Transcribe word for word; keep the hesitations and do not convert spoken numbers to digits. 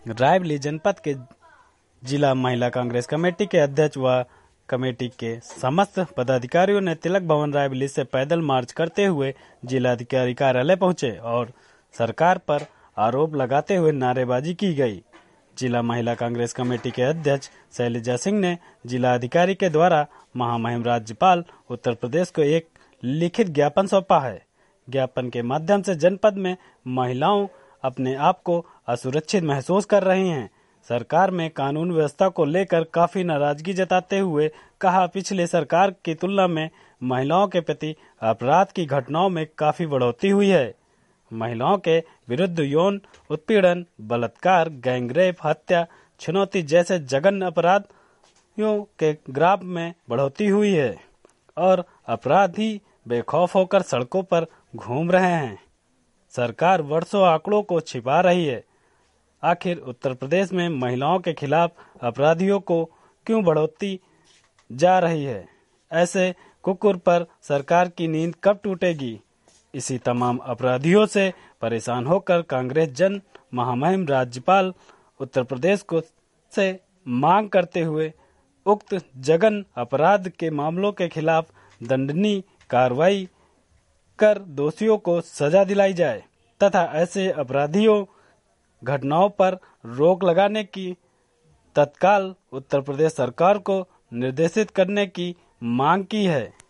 रायबरेली जनपद के जिला महिला कांग्रेस कमेटी के अध्यक्ष व कमेटी के समस्त पदाधिकारियों ने तिलक भवन रायबरेली से पैदल मार्च करते हुए जिलाधिकारी कार्यालय पहुंचे और सरकार पर आरोप लगाते हुए नारेबाजी की गई। जिला महिला कांग्रेस कमेटी के अध्यक्ष शैलजा सिंह ने जिलाधिकारी के द्वारा महामहिम राज्यपाल उत्तर प्रदेश को एक लिखित ज्ञापन सौंपा है। ज्ञापन के माध्यम से जनपद में महिलाओं अपने आप को असुरक्षित महसूस कर रही हैं। सरकार में कानून व्यवस्था को लेकर काफी नाराजगी जताते हुए कहा, पिछले सरकार की तुलना में महिलाओं के प्रति अपराध की घटनाओं में काफी बढ़ोतरी हुई है। महिलाओं के विरुद्ध यौन उत्पीड़न, बलात्कार, गैंगरेप, हत्या, छुनौती जैसे जघन्य अपराधियों के ग्राफ में बढ़ोतरी हुई है और अपराधी बेखौफ होकर सड़कों पर घूम रहे हैं। सरकार वर्षों आंकड़ों को छिपा रही है। आखिर उत्तर प्रदेश में महिलाओं के खिलाफ अपराधियों को क्यों बढ़ोतरी जा रही है? ऐसे कुकुर पर सरकार की नींद कब टूटेगी? इसी तमाम अपराधियों से परेशान होकर कांग्रेस जन महामहिम राज्यपाल उत्तर प्रदेश को से मांग करते हुए उक्त जघन्य अपराध के मामलों के खिलाफ दंडनीय कार्रवाई कर दोषियों को सजा दिलाई जाए तथा ऐसे अपराधियों घटनाओं पर रोक लगाने की तत्काल उत्तर प्रदेश सरकार को निर्देशित करने की मांग की है।